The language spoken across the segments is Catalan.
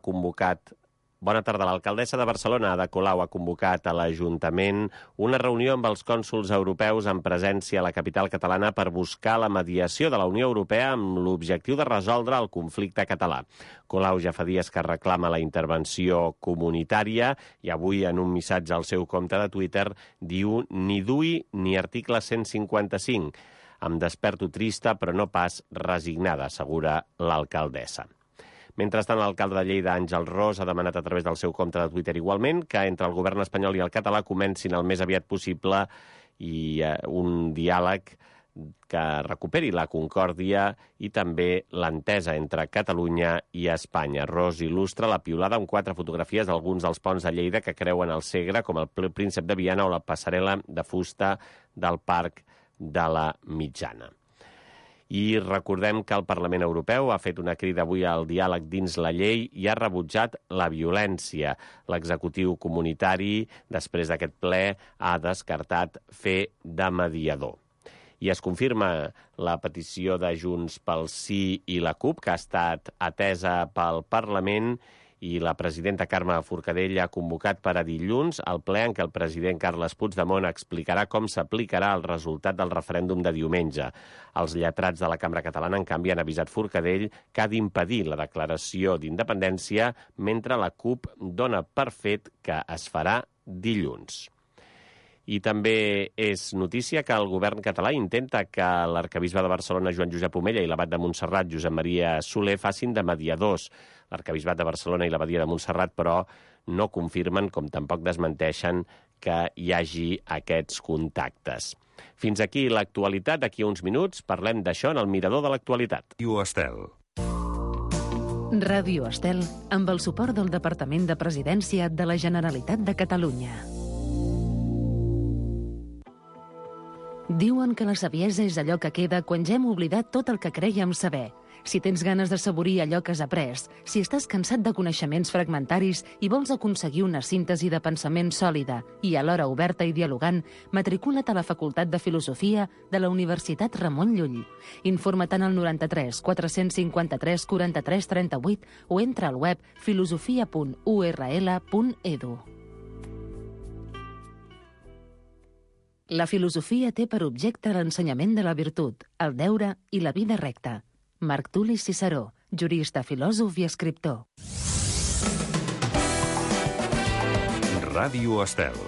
convocat... Bona tarda. L'alcaldessa de Barcelona, Ada Colau, ha convocat a l'Ajuntament una reunió amb els cònsols europeus en presència a la capital catalana per buscar la mediació de la Unió Europea amb l'objectiu de resoldre el conflicte català. Colau ja fa dies que reclama la intervenció comunitària i avui, en un missatge al seu compte de Twitter, diu «Ni DUI ni article 155». Em desperto trista, però no pas resignada, assegura l'alcaldessa. Mentrestant, l'alcalde de Lleida, Àngel Ros, ha demanat a través del seu compte de Twitter igualment que entre el govern espanyol i el català comencin el més aviat possible un diàleg que recuperi la concòrdia i també l'entesa entre Catalunya i Espanya. Ros il·lustra la piulada amb 4 fotografies d'alguns dels ponts de Lleida que creuen el Segre, com el Príncep de Viana o la passarel·la de fusta del Parc de la Mitjana. I recordem que el Parlament Europeu ha fet una crida avui al diàleg dins la llei i ha rebutjat la violència. L'executiu comunitari, després d'aquest ple, ha descartat fer de mediador. I es confirma la petició de Junts pel Sí i la CUP, que ha estat atesa pel Parlament, i la presidenta Carme Forcadell ha convocat per a dilluns el ple en què el president Carles Puigdemont explicarà com s'aplicarà el resultat del referèndum de diumenge. Els lletrats de la Cambra Catalana, en canvi, han avisat Forcadell que ha d'impedir la declaració d'independència mentre la CUP dona per fet que es farà dilluns. I també és notícia que el govern català intenta que l'arquebisbe de Barcelona, Joan Josep Omella, i l'abat de Montserrat, Josep Maria Soler, facin de mediadors. L'arquebisbat de Barcelona i l'abadia de Montserrat, però, no confirmen, com tampoc desmenteixen, que hi hagi aquests contactes. Fins aquí l'actualitat. D'aquí a uns minuts parlem d'això en el Mirador de l'Actualitat. Ràdio Estel. Ràdio Estel, amb el suport del Departament de Presidència de la Generalitat de Catalunya. Diuen que la saviesa és allò que queda quan ja hem oblidat tot el que crèiem saber. Si tens ganes d'assaborir allò que has après, si estàs cansat de coneixements fragmentaris i vols aconseguir una síntesi de pensament sòlida i alhora oberta i dialogant, matricula't a la Facultat de Filosofia de la Universitat Ramon Llull. Informa't al 93 453 43 38 o entra al web filosofia.url.edu. La filosofia té per objecte l'ensenyament de la virtut, el deure i la vida recta. Marc Tul·li Ciceró, jurista, filòsof i escriptor. Ràdio Estel.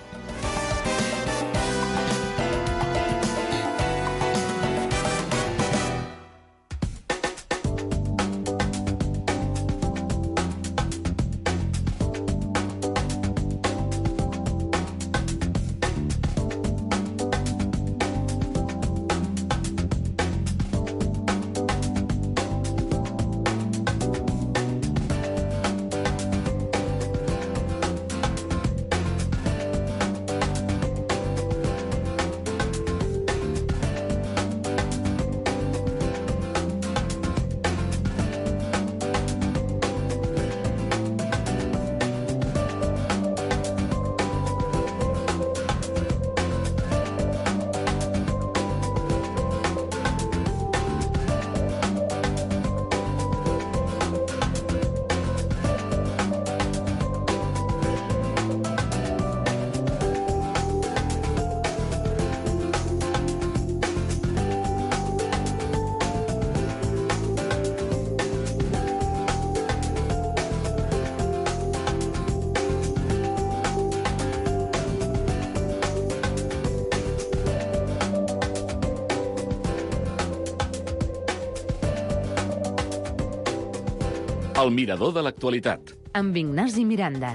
El Mirador de l'Actualitat. Amb Ignasi Miranda.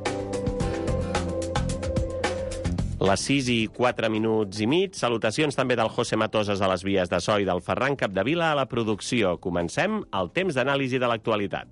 Les 6:04 Salutacions també del José Matosas a les vies de so i del Ferran Capdevila a la producció. Comencem el temps d'anàlisi de l'actualitat.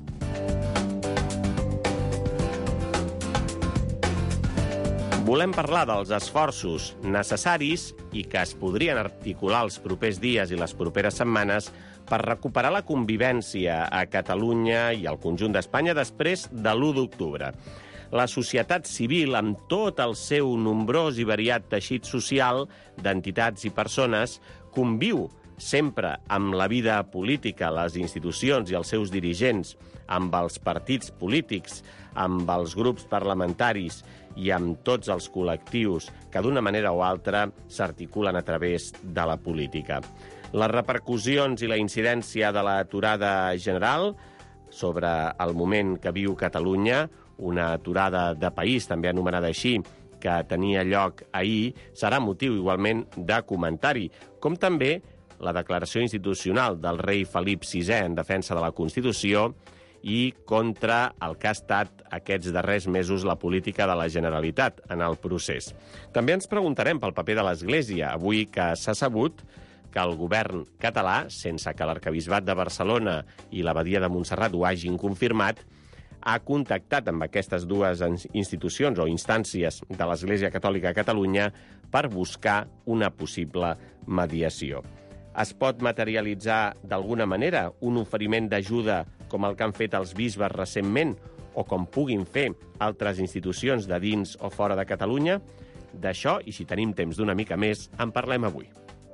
Volem parlar dels esforços necessaris i que es podrien articular els propers dies i les properes setmanes per recuperar la convivència a Catalunya i al conjunt d'Espanya després de l'1 d'octubre. La societat civil, amb tot el seu nombrós i variat teixit social d'entitats i persones, conviu sempre amb la vida política, les institucions i els seus dirigents, amb els partits polítics, amb els grups parlamentaris i amb tots els col·lectius que d'una manera o altra s'articulen a través de la política. Les repercussions i la incidència de l'aturada general sobre el moment que viu Catalunya, una aturada de país, també anomenada així, que tenia lloc ahir, serà motiu igualment de comentari, com també la declaració institucional del rei Felip VI en defensa de la Constitució i contra el que ha estat aquests darrers mesos la política de la Generalitat en el procés. També ens preguntarem pel paper de l'Església, avui que s'ha sabut que el govern català, sense que l'Arquebisbat de Barcelona i l'Abadia de Montserrat ho hagin confirmat, ha contactat amb aquestes dues institucions o instàncies de l'Església Catòlica a Catalunya per buscar una possible mediació. Es pot materialitzar d'alguna manera un oferiment d'ajuda com el que han fet els bisbes recentment o com puguin fer altres institucions de dins o fora de Catalunya? D'això, i si tenim temps d'una mica més, en parlem avui.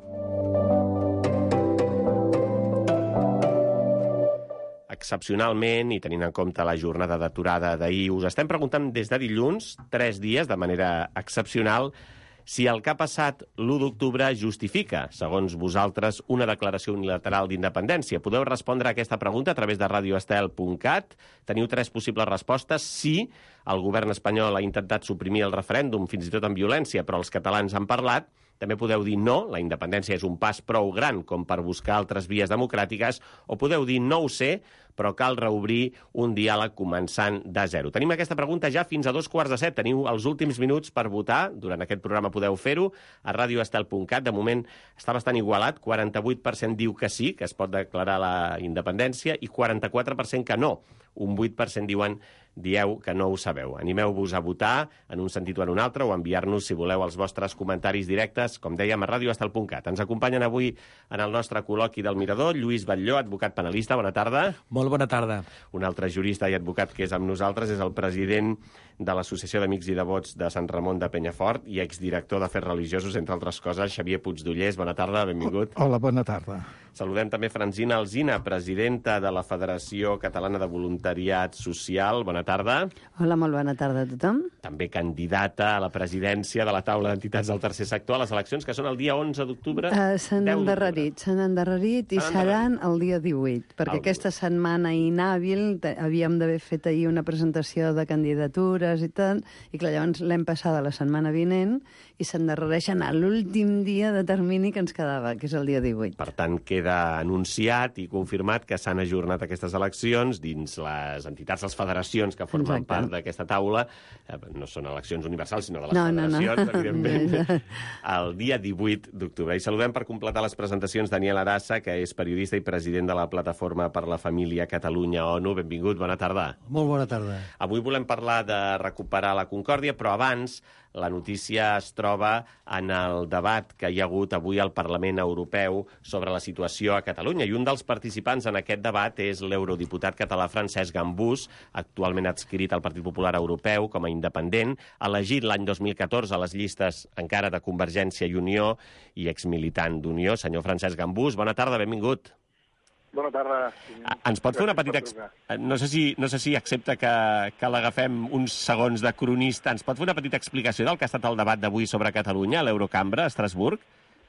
Excepcionalment, i tenint en compte la jornada d'aturada d'ahir, us estem preguntant des de dilluns, 3 dies, de manera excepcional, si el que ha passat l'1 d'octubre justifica, segons vosaltres, una declaració unilateral d'independència. Podeu respondre a aquesta pregunta a través de radioestel.cat. Teniu 3 possibles respostes. Sí, el govern espanyol ha intentat suprimir el referèndum, fins i tot amb violència, però els catalans han parlat. També podeu dir no, la independència és un pas prou gran com per buscar altres vies democràtiques, o podeu dir no ho sé, però cal reobrir un diàleg començant de zero. Tenim aquesta pregunta ja fins a 2:15. Teniu els últims minuts per votar. Durant aquest programa podeu fer-ho a radioestel.cat. De moment està bastant igualat. 48% diu que sí, que es pot declarar la independència, i 44% que no. Un 8% dieu que no ho sabeu. Animeu-vos a votar en un sentit o en un altre, o enviar-nos, si voleu, els vostres comentaris directes, com dèiem, a radioestel.cat. Ens acompanyen avui en el nostre col·loqui del Mirador Lluís Batlló, advocat penalista. Bona tarda. Molt bona tarda. Un altre jurista i advocat que és amb nosaltres és el president de l'Associació d'Amics i Devots de Sant Ramon de Penyafort i exdirector d'Afers Religiosos, entre altres coses, Xavier Puigdollers. Bona tarda, benvingut. Hola, bona tarda. Saludem també Francina Alsina, presidenta de la Federació Catalana de Voluntariat Social. Bona tarda. Hola, molt bona tarda a tothom. També candidata a la presidència de la taula d'entitats del tercer sector a les eleccions, que són el dia 11 d'octubre. S'han endarrerit i seran el dia 18, perquè aquesta setmana inhàbil havíem d'haver fet ahir una presentació de candidatures i tal, i clar, llavors l'hem passada la setmana vinent i s'endarrereixen a l'últim dia de termini que ens quedava, que és el dia 18. Per tant, queda anunciat i confirmat que s'han ajornat aquestes eleccions dins les entitats, les federacions que formen part d'aquesta taula. No són eleccions universals, sinó de les federacions, evidentment, el dia 18 d'octubre. I saludem per completar les presentacions Daniel Arassa, que és periodista i president de la Plataforma per la Família Catalunya-ONU. Benvingut, bona tarda. Molt bona tarda. Avui volem parlar de recuperar la concòrdia, però abans la notícia es troba en el debat que hi ha hagut avui al Parlament Europeu sobre la situació a Catalunya. I un dels participants en aquest debat és l'eurodiputat català Francesc Gambús, actualment adscrit al Partit Popular Europeu com a independent, elegit l'any 2014 a les llistes encara de Convergència i Unió i exmilitant d'Unió. Senyor Francesc Gambús, bona tarda, benvingut. Bona tarda. Ens pot fer una petita... No sé si accepta que l'agafem uns segons de cronista. Ens pot fer una petita explicació del que ha estat el debat d'avui sobre Catalunya a l'Eurocambra, a Estrasburg?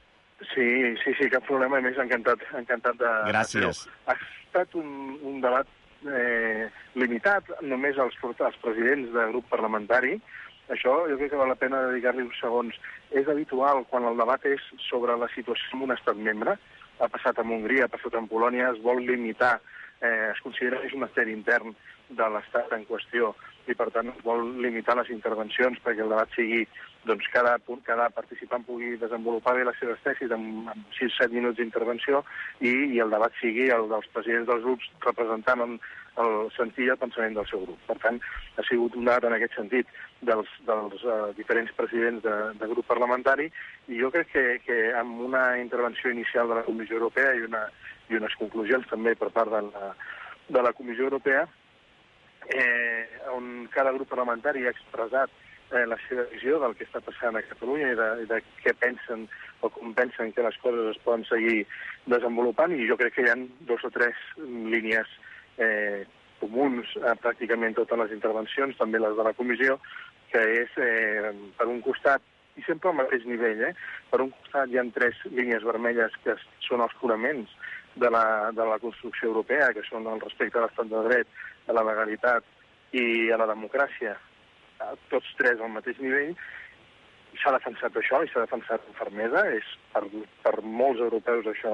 Sí, cap problema. A més, encantat de... Gràcies. Ha estat un debat limitat només als presidents de grup parlamentari. Això jo crec que val la pena dedicar-li uns segons. És habitual, quan el debat és sobre la situació en un estat membre, ha passat amb Hongria, ha passat amb Polònia, es vol limitar, es considera que és un afer intern de l'estat en qüestió i, per tant, es vol limitar les intervencions perquè el debat sigui, doncs, cada participant pugui desenvolupar bé les seves tesis amb 6-7 minuts d'intervenció i el debat sigui el dels presidents dels grups representant el sentir i el pensament del seu grup. Per tant, ha sigut un debat en aquest sentit dels diferents presidents de grup parlamentari i jo crec que amb una intervenció inicial de la Comissió Europea i unes conclusions també per part de la Comissió Europea on cada grup parlamentari ha expressat la seva visió del que està passant a Catalunya i de què pensen o com pensen que les coses es poden seguir desenvolupant, i jo crec que hi ha 2 o 3 línies comuns a pràcticament totes les intervencions, també les de la comissió, que és, per un costat, i sempre al mateix nivell, per un costat hi ha 3 línies vermelles que són els fonaments de la construcció europea, que són el respecte a l'estat de dret, a la legalitat i a la democràcia, tots 3 al mateix nivell. S'ha defensat això i s'ha defensat amb fermesa. Per molts europeus això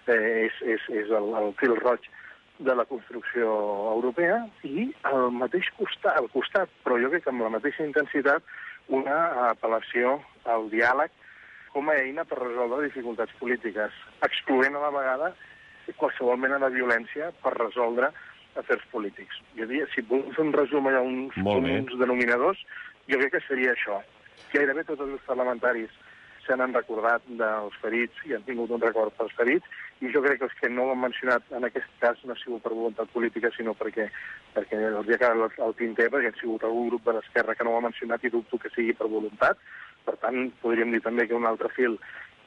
és el fil roig de la construcció europea, i al mateix costat, però jo crec que amb la mateixa intensitat, una apel·lació al diàleg com a eina per resoldre dificultats polítiques, excloent a la vegada qualsevol mena de violència per resoldre afers polítics. Jo diria, si volem fer un resum allà, uns denominadors, jo crec que seria això. Gairebé tots els grups parlamentaris se n'han recordat dels ferits i han tingut un record pels ferits, i jo crec que els que no ho han mencionat en aquest cas no ha sigut per voluntat política, sinó perquè els ha quedat el tinter, perquè ha sigut algun grup de l'esquerra que no ho ha mencionat, i dubto que sigui per voluntat. Per tant, podríem dir també que un altre fil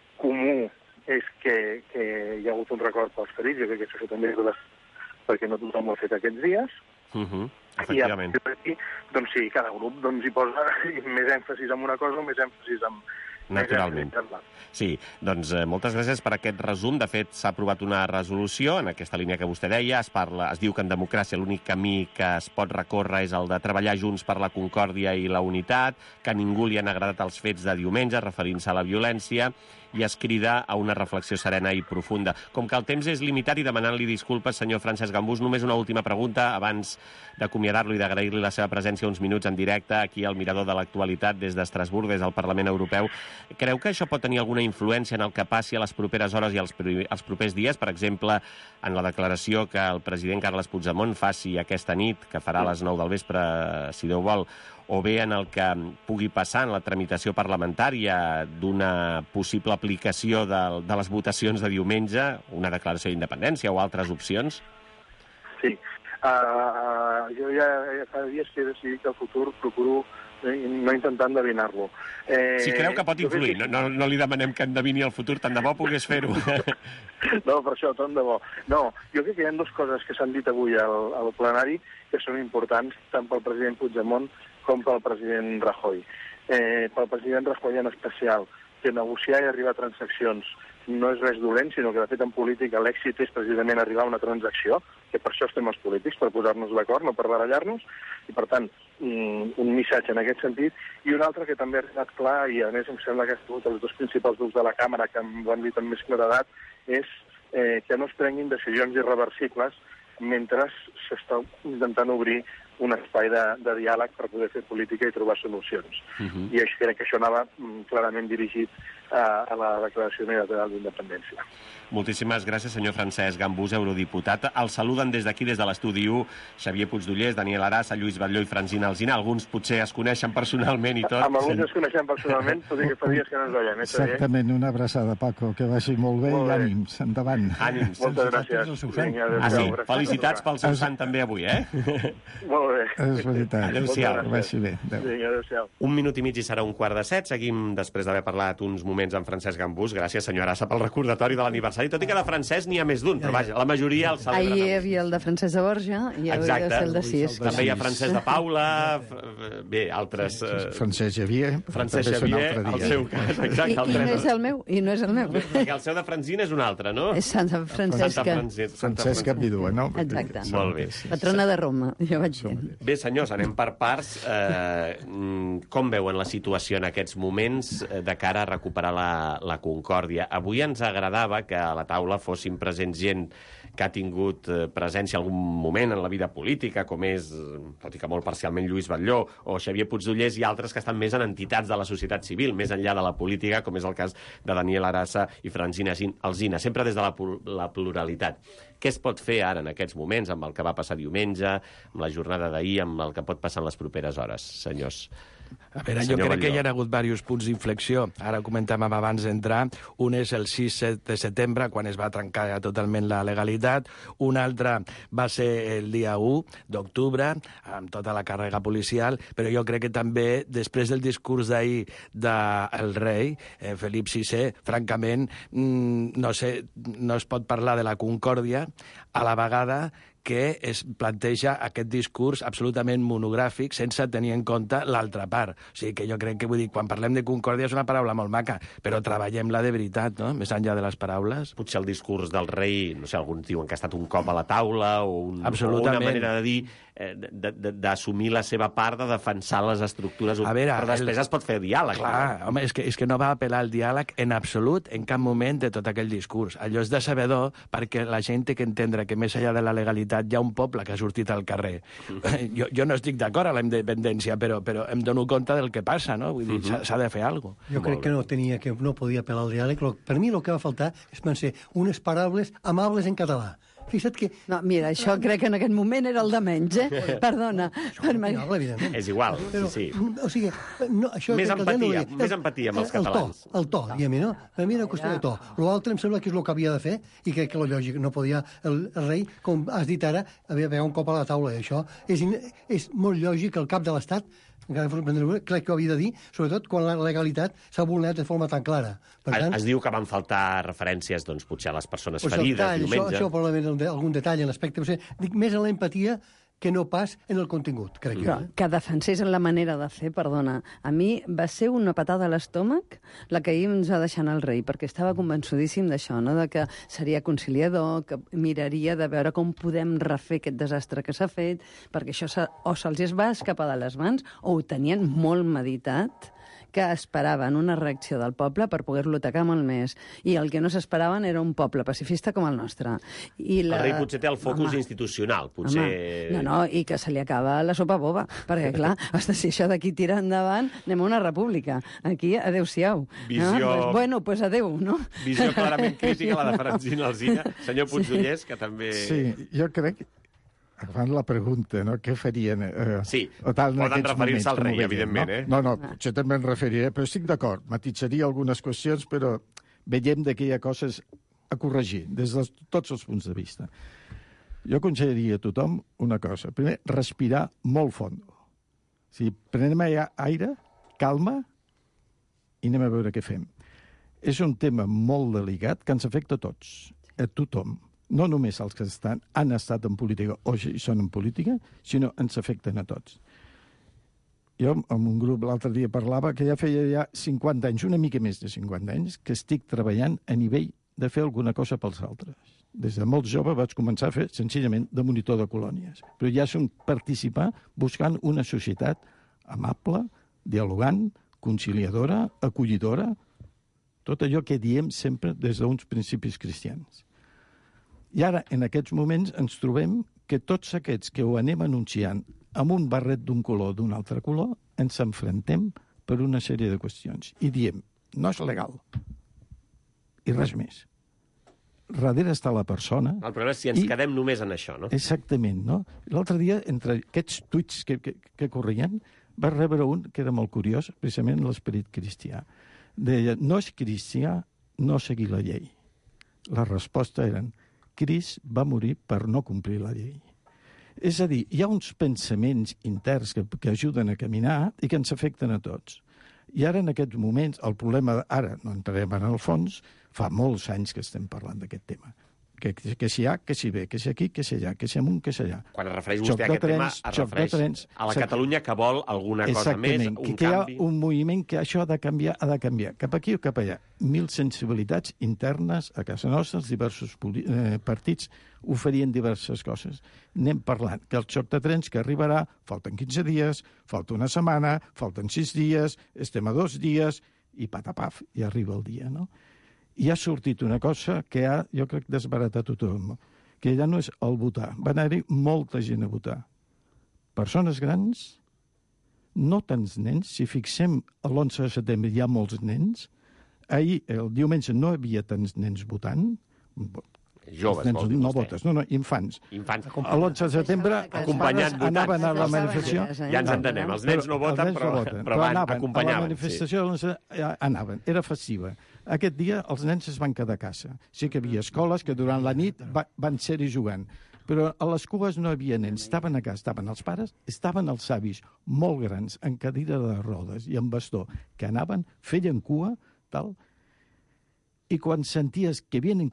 comú és que hi ha hagut un record pels ferits. Jo crec que això també és perquè no tothom ho ha fet aquests dies. Efectivament. I aquí, doncs sí, cada grup hi posa més èmfasis en una cosa o més èmfasis en... Naturalment. Sí, doncs moltes gràcies per aquest resum. De fet, s'ha aprovat una resolució en aquesta línia que vostè deia. Es diu que en democràcia l'únic camí que es pot recórrer és el de treballar junts per la concòrdia i la unitat, que a ningú li han agradat els fets de diumenge, referint-se a la violència, i es crida a una reflexió serena i profunda. Com que el temps és limitat, i demanant-li disculpes, senyor Francesc Gambús, només una última pregunta abans d'acomiadar-lo i d'agrair-li la seva presència uns minuts en directe aquí al Mirador de l'Actualitat des d'Estrasburg, des del Parlament Europeu. Creu que això pot tenir alguna influència en el que passi a les properes hores i els propers dies? Per exemple, en la declaració que el president Carles Puigdemont faci aquesta nit, que farà a les 9 del vespre, si Déu vol, o bé en el que pugui passar en la tramitació parlamentària d'una possible aplicació de les votacions de diumenge, una declaració d'independència o altres opcions? Sí. Jo ja fa dies que he decidit que el futur procuro no intentar endevinar-lo. Si creu que pot influir, no li demanem que endevini el futur, tant de bo pogués fer-ho. No, per això, tant de bo. No, jo crec que hi ha 2 coses que s'han dit avui al plenari que són importants tant pel president Puigdemont com pel president Rajoy. Pel president Rajoy en especial, que negociar i arribar a transaccions no és res dolent, sinó que de fet en política l'èxit és precisament arribar a una transacció, que per això estem els polítics, per posar-nos d'acord, no per barallar-nos, i per tant un missatge en aquest sentit. I un altre que també ha arribat clar, i a més em sembla que ha sigut els 2 principals grups de la Càmera que ho han dit amb més claredat, és que no es prenguin decisions irreversibles mentre s'està intentant obrir un espai de diàleg per poder fer política i trobar solucions. I crec que això anava clarament dirigit a la declaració unilateral d'independència. Moltíssimes gràcies, senyor Francesc Gambús, eurodiputat. El saluden des d'aquí, des de l'estudi 1, Xavier Puigdollers, Daniel Arassa, Lluís Batlló i Francina Alsina. Alguns potser es coneixen personalment i tot. Amb alguns es coneixem personalment, tot i que fa dies que no ens veiem. Exactament, una abraçada, Paco, que vagi molt bé i ànims, endavant. Ànims. Moltes gràcies. Felicitats pel seu sant també avui, Molt bé. És veritat. Adéu-siau. Que vagi bé. Adéu-siau. 1 minut i mig i serà 6:45. Seguim després d'haver parlat uns moments amb Francesc Gambús. Gràcies, senyor Arassa, pel recordatori de l'aniversari. Tot i que de Francesc n'hi ha més d'un, però vaja, la majoria el celebren. Ahir hi havia el de Francesc de Borja i avui és el de Cis. També hi ha Francesc de Paula, bé, altres... Francesc Xavier. Francesc Xavier, el seu cas, exacte. I no és el meu, i no és el meu. Perquè el seu de Francina és un altre, no? És Santa Francesca. Francesca Vidua, no? Exacte. Molt bé. Patrona de Roma, jo vaig dient. Bé, senyors, anem per parts. Com veuen la situació en aquests moments de cara a recuperar la concòrdia? Avui ens agradava que a la taula fossin presents gent que ha tingut presència en algun moment en la vida política, com és, tot i que molt parcialment, Lluís Batlló o Xavier Puigdollers, i altres que estan més en entitats de la societat civil, més enllà de la política, com és el cas de Daniel Arassa i Francina Alsina, sempre des de la pluralitat. Què es pot fer ara, en aquests moments, amb el que va passar diumenge, amb la jornada d'ahir, amb el que pot passar en les properes hores, senyors? A veure, jo crec que hi ha hagut diversos punts d'inflexió. Ara ho comentàvem abans d'entrar. Un és el 6 de setembre, quan es va trencar totalment la legalitat. Un altre va ser el dia 1 d'octubre, amb tota la càrrega policial. Però jo crec que també, després del discurs d'ahir del rei, Felip VI, francament, no sé, no es pot parlar de la concòrdia a la vegada que es planteja aquest discurs absolutament monogràfic sense tenir en compte l'altra part. O sigui que jo crec que, vull dir, quan parlem de concòrdia és una paraula molt maca, però treballem-la de veritat, no?, més enllà de les paraules. Potser el discurs del rei, no sé, alguns diuen que ha estat un cop a la taula o una manera de dir d'assumir la seva part, de defensar les estructures, però després es pot fer diàleg. Clar, home, és que no va apel·lar al diàleg en absolut, en cap moment de tot aquell discurs. Allò és decebedor perquè la gent té que entendre que més enllà de la legalitat hi ha un poble que ha sortit al carrer. Jo no estic d'acord a la independència, però em dono compte del que passa, no? Vull dir, s'ha de fer alguna cosa. Jo crec que no podia apel·lar al diàleg. Per mi el que va faltar és ser unes paraules amables en català. Fixa't que... No, mira, això crec que en aquest moment era el de menys, Perdona. És igual, sí. O sigui, més empatia amb els catalans. El to, diguem-hi, no? Per mi era qüestió de to. L'altre em sembla que és el que havia de fer, i crec que la lògica no podia... El rei, com has dit ara, havia de pegar un cop a la taula, i això és molt lògic que el cap de l'Estat, crec que ho havia de dir, sobretot quan la legalitat s'ha vulnerat de forma tan clara. Es diu que van faltar referències, doncs, potser a les persones ferides diumenge. Això probablement algun detall en l'aspecte, dic més en la empatia que no pas en el contingut, crec jo. Que defensés en la manera de fer, perdona. A mi va ser una patada a l'estómac la que ahir ens va deixar el rei, perquè estava convençudíssim d'això, no?, de que seria conciliador, que miraria de veure com podem refer aquest desastre que s'ha fet, perquè això o se'ls va escapar de les mans o ho tenien molt meditat, que esperaven una reacció del poble per poder-lo atacar molt més. I el que no s'esperaven era un poble pacifista com el nostre. El rei potser té el focus institucional, potser... No, i que se li acaba la sopa boba, perquè, clar, si això d'aquí tira endavant, anem a una república. Aquí, adéu-siau. Visió... Pues adéu, no? Visió clarament crítica, la de Francina Alsina. Senyor Puigdollers, que també... Sí, jo crec... Fan la pregunta, no? Què farien? Sí, poden referir-se al rei, evidentment, No, potser també em referiré, però estic d'acord. Matitzaria algunes qüestions, però veiem que hi ha coses a corregir, des de tots els punts de vista. Jo aconsellaria a tothom una cosa. Primer, respirar molt fondo. O sigui, prenem aire, calma, i anem a veure què fem. És un tema molt delicat que ens afecta a tots, a tothom. No només els que han estat en política o són en política, sinó ens afecten a tots. Jo, amb un grup l'altre dia parlava que ja feia 50 anys, una mica més de 50 anys, que estic treballant a nivell de fer alguna cosa pels altres. Des de molt jove vaig començar a fer senzillament de monitor de colònies. Però ja som participar buscant una societat amable, dialogant, conciliadora, acollidora, tot allò que diem sempre des d'uns principis cristians. I ara, en aquests moments, ens trobem que tots aquests que ho anem anunciant amb un barret d'un color o d'un altre color, ens enfrontem per una sèrie de qüestions. I diem, no és legal. I res més. Darrere està la persona... El problema és si ens quedem només en això, no? Exactament, no? L'altre dia, entre aquests tuits que corrien, va rebre un que era molt curiós, precisament l'esperit cristià. Deia, no és cristià no seguir la llei. La resposta eren... Crist va morir per no complir la llei. És a dir, hi ha uns pensaments interns que ajuden a caminar i que ens afecten a tots. I ara, en aquests moments, el problema... Ara no entrarem en el fons, fa molts anys que estem parlant d'aquest tema. Que si hi ha, que si ve, que si aquí, que si allà, que si amunt, que si allà. Quan es refereix vostè a aquest tema, es refereix a la Catalunya que vol alguna cosa més, un canvi... Que hi ha un moviment que això ha de canviar, cap aquí o cap allà. 1000 sensibilitats internes a casa nostra, els diversos partits oferien diverses coses. Anem parlant que el xoc de trens que arribarà, falten 15 dies, falta una setmana, falten 6 dies, estem a 2 dies, i patapaf, i arriba el dia, no? I ha sortit una cosa que ha, jo crec, desbaratat tothom, que ja no és el votar. Va anar-hi molta gent a votar. Persones grans, no tants nens, si fixem l'11 de setembre hi ha molts nens, ahir, el diumenge, no hi havia tants nens votant, Joves, els nens vol dir no vostè. votes, no, infants. Infants. L'11 de setembre Acompanyant els pares anaven a la votants. manifestació... Ja ens entenem, els nens no voten, però van, anaven acompanyaven. a la manifestació, anaven, era festiva. Aquest dia els nens es van quedar a casa. Sí que hi havia escoles que durant la nit van ser-hi jugant, però a les cues no hi havia nens, estaven a casa, estaven els pares, estaven els avis, molt grans, en cadira de rodes i amb bastó, que anaven, feien cua, tal, i quan senties que vienen,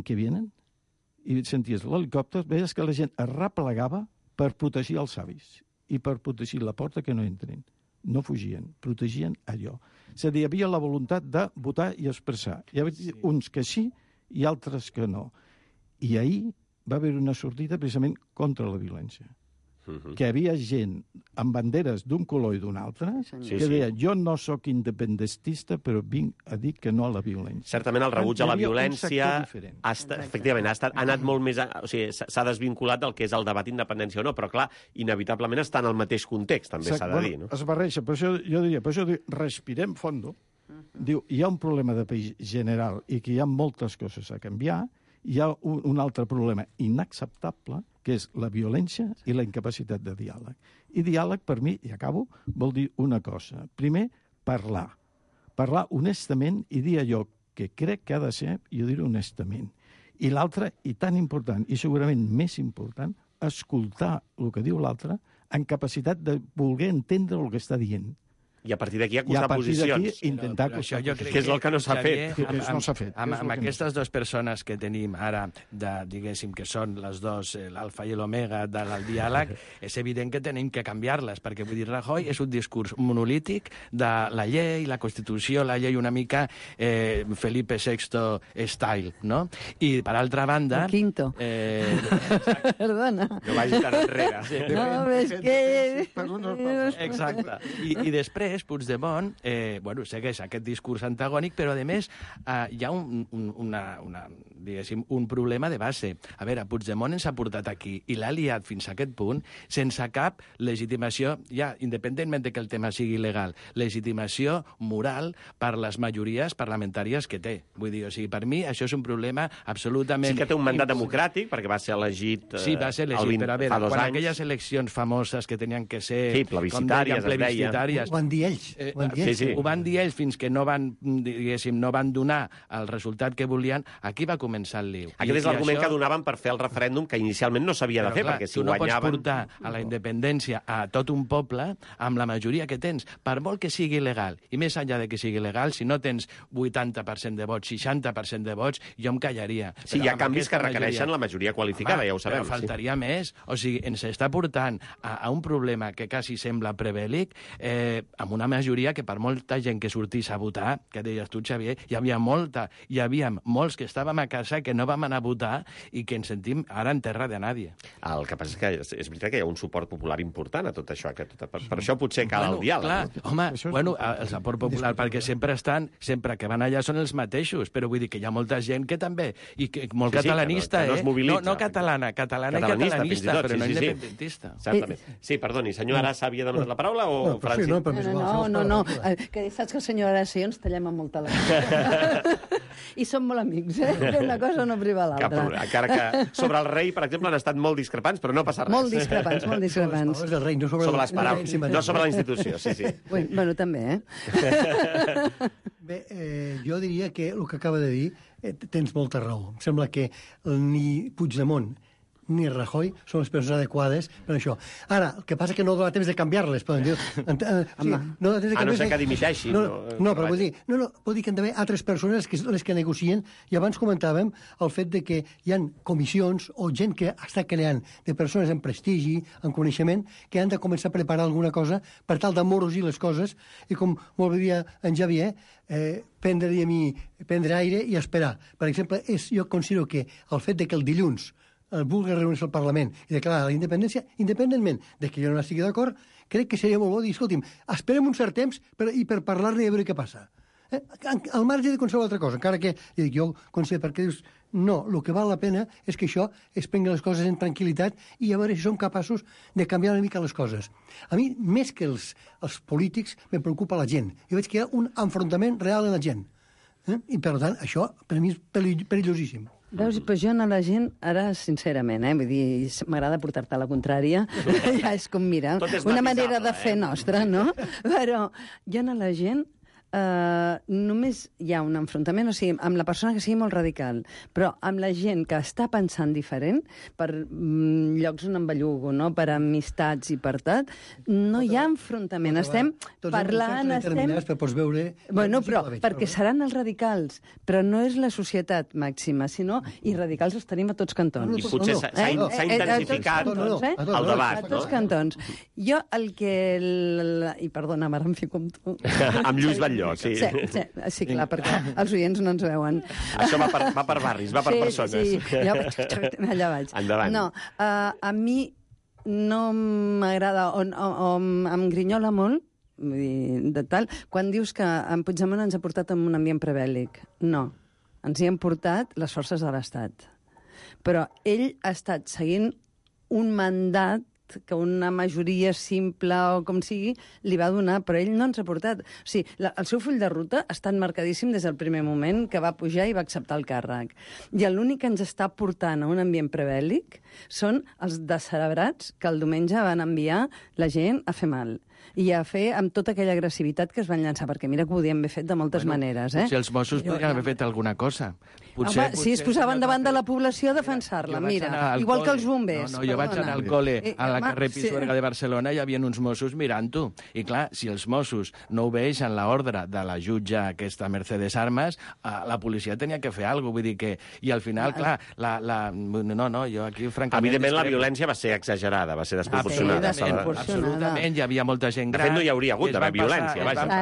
i senties l'helicòpter, veies que la gent es replegava per protegir els avis i per protegir la porta que no entrin. No fugien, protegien allò. És a dir, hi havia la voluntat de votar i expressar. Hi havia uns que sí i altres que no. I ahir va haver una sortida precisament contra la violència. Que hi havia gent amb banderes d'un color i d'un altre que deia, jo no sóc independentista, però vinc a dir que no a la violència. Certament el rebuig a la violència efectivament ha anat molt més... O sigui, s'ha desvinculat del que és el debat independència o no, però clar, inevitablement està en el mateix context, també s'ha de dir. No? Es barreja, per això jo diria, respirem fondo. Diu, hi ha un problema de país general i que hi ha moltes coses a canviar. Hi ha un altre problema inacceptable, que és la violència i la incapacitat de diàleg. I diàleg, per mi, i acabo, vol dir una cosa. Primer, parlar. Parlar honestament i dir allò que crec que ha de ser, i ho dir-ho honestament. I l'altre, i tan important, i segurament més important, escoltar el que diu l'altre en capacitat de voler entendre el que està dient. I a partir d'aquí acostar posicions. Intentar acostar posicions. Que és el que no s'ha fet. Amb aquestes dues persones que tenim ara, diguéssim, que són les dos, l'alfa i l'omega del diàleg, és evident que tenim que canviar-les, perquè vull dir, Rajoy és un discurs monolític de la llei, la Constitució, la llei una mica Felipe VI style, no? I, per altra banda... El quinto. Perdona. No vagis tan enrere. No, és que... Exacte. I després, Puigdemont segueix aquest discurs antagònic, però, a més, hi ha un problema de base. A veure, Puigdemont ens ha portat aquí i l'ha liat fins a aquest punt sense cap legitimació, ja, independentment de que el tema sigui legal, legitimació moral per les majories parlamentàries que té. Vull dir, o sigui, per mi això és un problema absolutament... Sí que té un mandat democràtic, perquè va ser elegit sí, va ser elegit, però a veure, quan aquelles eleccions famoses que tenien que ser... Sí, plebiscitàries, Ho van dir ells. Ho van dir ells fins que no van, diguéssim, no van donar el resultat que volien. Aquí va començar el lío. Aquest és l'argument que donaven per fer el referèndum que inicialment no s'havia de fer, perquè si guanyaven... Tu no pots portar a la independència a tot un poble amb la majoria que tens, per molt que sigui legal. I més enllà de que sigui legal, si no tens 80% de vots, 60% de vots, jo em callaria. Sí, hi ha canvis que requereixen la majoria qualificada, ja ho sabem. Però faltaria més. O sigui, ens està portant a un problema que quasi sembla prebèl·lic, amb una majoria que per molta gent que sortís a votar, que deies tu, Xavier, hi havia molts que estàvem a casa que no vam anar a votar i que ens sentim ara en terra de nadie. El que passa és que és veritat que hi ha un suport popular important a tot això. Per això potser cal el diàleg. Clar, el suport popular, perquè sempre que van allà són els mateixos, però vull dir que hi ha molta gent que també, i que molt catalanista, que no es mobilitza. No catalana i catalanista, però no independentista. Certament. Sí, perdoni, senyor Arasa havia demanat la paraula o Francis? No, que saps que el senyor Arasa i jo ens tallem amb molta la i som molt amics, que una cosa no priva l'altra. Encara que sobre el rei, per exemple, han estat molt discrepants, però no passa res. Molt discrepants. Sobre el rei, no sobre les paraules, no sobre la institució, sí. Bueno, també, Bé, jo diria que el que acaba de dir tens molta raó. Em sembla que ni Puigdemont ni Rajoy són les persones adequades per això. Ara, el que passa és que no dona temps de canviar-les, poden dir. No sé que dimiteixi. No, però vull dir que també altres persones les que negocien, i abans comentàvem el fet de que hi ha comissions o gent que està creant de persones en prestigi, en coneixement, que han de començar a preparar alguna cosa per tal d'amorosir les coses, i com molt bé dia en Xavier, prendre aire i esperar. Per exemple, jo considero que el fet de que el dilluns vulgui reunir-se al Parlament i declarar la independència, independentment de que jo no estigui d'acord, crec que seria molt bo dir, escolti'm, esperem un cert temps per parlar-ne i a veure què passa. Al marge de qualsevol altra cosa, encara que jo considero, perquè dius, no, el que val la pena és que això es prengui les coses en tranquil·litat i a veure si som capaços de canviar una mica les coses. A mi, més que els polítics, me preocupa la gent. Jo veig que hi ha un enfrontament real en la gent. I, per tant, això per mi és perillosíssim. Veus, però jo a la gent, ara sincerament, vull dir, m'agrada portar-te a la contrària, ja és com, mira, una manera de fer nostra, no? Però jo a la gent només hi ha un enfrontament, o sigui, amb la persona que sigui molt radical, però amb la gent que està pensant diferent, per llocs on em bellugo, no? Per amistats i per tot, no hi ha enfrontament. Estem parlant... Pots veure... Bueno, però perquè seran els radicals, però no és la societat màxima, sinó, i radicals els tenim a tots cantons. I potser s'ha intensificat el debat, no? A tots cantons. Jo el que... I perdona, ara em fico amb tu. Amb Lluís Batlló. Sí, clar, perquè els oients no ens veuen. Això va per barris, va per persones. Sí, allà vaig. Endavant. No, a mi no m'agrada, o em grinyola molt, vull dir, de tal, quan dius que en Puigdemont ens ha portat en un ambient prebèl·lic. No, ens hi han portat les forces de l'Estat. Però ell ha estat seguint un mandat que una majoria simple o com sigui li va donar, però ell no ens ha portat. O sigui, el seu full de ruta ha estat marcadíssim des del primer moment que va pujar i va acceptar el càrrec. I l'únic que ens està portant a un ambient prebèl·lic són els descerebrats que el diumenge van enviar la gent a fer mal i a fer amb tota aquella agressivitat que es van llançar, perquè mira que ho podien haver fet de moltes maneres. Potser els Mossos podrien haver fet alguna cosa. Potser si es posaven davant de la població a defensar-la, mira, igual que els bombers. No, jo vaig anar al col·le, a la carrer Pisuerga de Barcelona, hi havia uns Mossos mirant-ho. I clar, si els Mossos no obeeixen l'ordre de la jutge aquesta Mercedes Armas, la policia tenia que fer alguna cosa, vull dir que... I al final, clar, no, jo aquí, francament... Evidentment, la violència va ser exagerada, va ser desproporcionada. Absolutament, hi havia molta gent gran. De fet, no hi hauria hagut d'haver violència,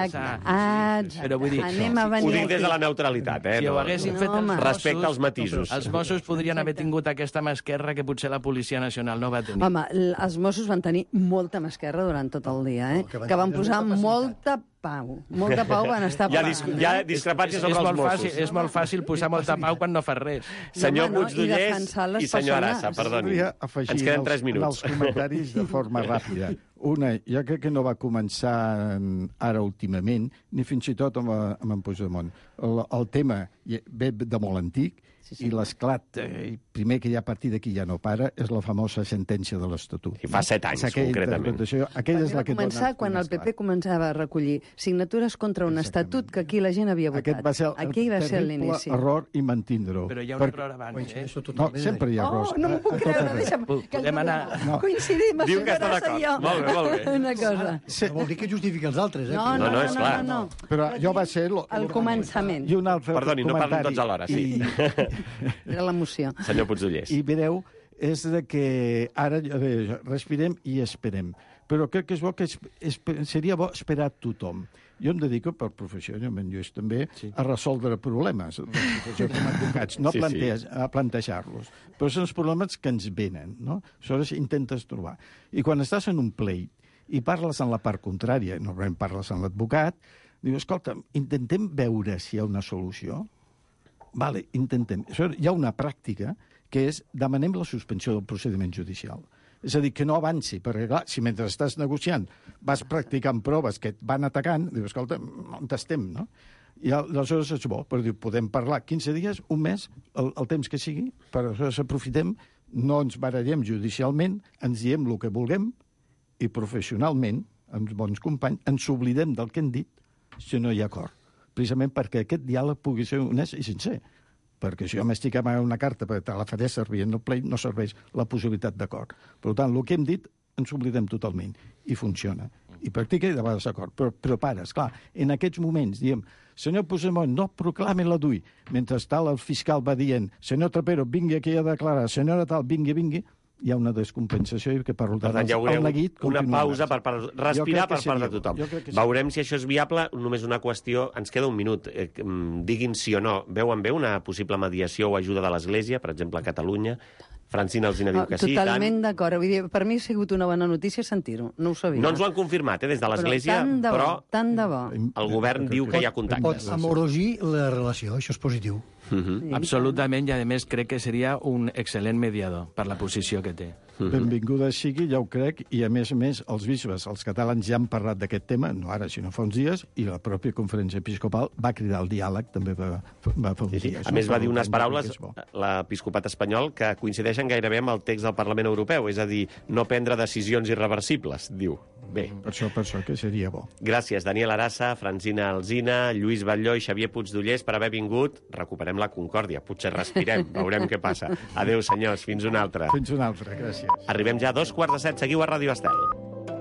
vaja. Però vull dir... Ho dic des de la neutralitat, Si ho haguessin fet respecte als matisos. Els Mossos podrien haver tingut aquesta mà esquerra que potser la Policia Nacional no va tenir. Home, els Mossos van tenir molta mà esquerra durant tot el dia, que van posar molta pau. Molta pau van estar... Hi ha discrepàncies sobre els Mossos. És molt fàcil posar molta pau quan no fas res. Senyor Puigdollers i senyor Arassa, perdoni. Ens queden 3 minuts. Els comentaris de forma ràpida. Una, jo crec que no va començar ara últimament, ni fins i tot amb en Puigdemont. El tema ve de molt antic, i l'esclat primer que hi ha a partir d'aquí ja no para és la famosa sentència de l'Estatut. I fa 7 anys, concretament. Aquella és la que començar quan el PP començava a recollir signatures contra un estatut que aquí la gent havia votat. Aquest va ser el terrible error i mantindre-ho. Però hi ha un error abans, No, sempre hi ha errors. No m'ho puc creure, deixa'm. Podem anar... Coincidim, diu que està d'acord. Molt bé. Una cosa. No vol dir que justifiqui els altres, No, és clar. Però jo va ser... El començament. Perdoni, no parlin tots alhora, sí. Era l'emoció. Senyor Puigdollers. I mireu, és de que ara respirem i esperem. Però crec que és bo que seria bo esperar tothom. Jo em dedico, per professió, jo també, a resoldre problemes, com a advocats, no a plantejar-los. Però són els problemes que ens venen, no? Aleshores intentes trobar. I quan estàs en un pleit i parles en la part contrària, normalment parles amb l'advocat, dius, escolta, intentem veure si hi ha una solució. Vale, intentem. Hi ha una pràctica que és demanem la suspensió del procediment judicial. És a dir, que no avanci, perquè clar, si mentre estàs negociant vas practicant proves que et van atacant, dius, escolta, on estem, no? I aleshores és bo, però diu, podem parlar 15 dies, un mes, el temps que sigui, però aleshores aprofitem, no ens barallem judicialment, ens diem el que vulguem i professionalment, amb bons companys, ens oblidem del que hem dit si no hi ha acord. Precisament perquè aquest diàleg pugui ser honest i sincer. Perquè si jo m'estic amagant una carta perquè te la faré servir en el pleit, no serveix la possibilitat d'acord. Per tant, el que hem dit ens oblidem totalment. I funciona. I practica i de vegades d'acord. Però pares, clar, en aquests moments, diem, senyor Puigdemont, no proclami la DUI. Mentre tal, el fiscal va dient, senyor Trapero, vingui aquí a declarar, senyora tal, vingui, hi ha una descompensació i que per tant hi haurà una pausa per respirar per part de tothom. Veurem si això és viable. Només una qüestió, ens queda un minut. Diguin sí o no. Veuen bé una possible mediació o ajuda de l'Església, per exemple, a Catalunya? Francina Alsina diu que sí. Totalment d'acord. Per mi ha sigut una bona notícia sentir-ho. No ho sabia. No ens ho han confirmat des de l'Església, però tant de bo. El govern diu que hi ha contactes. Pots amorosir la relació, això és positiu. Absolutament, i a més crec que seria un excel·lent mediador per la posició que té. Benvinguda sigui, ja ho crec, i a més, els bisbes, els catalans ja han parlat d'aquest tema, no ara, sinó fa uns dies, i la pròpia conferència episcopal va cridar al diàleg, també va fer uns dies. A més, va dir unes paraules, l'episcopat espanyol, que coincideixen gairebé amb el text del Parlament Europeu, és a dir, no prendre decisions irreversibles, diu. Bé. Per això que seria bo. Gràcies, Daniel Arassa, Francina Alsina, Lluís Batlló i Xavier Puigdollers per haver vingut. Recuperem la concòrdia, potser respirem, veurem què passa. Adéu, senyors, fins una altra. Fins una altra, gràcies. Arribem ja a 2:15, seguiu a Ràdio Estel.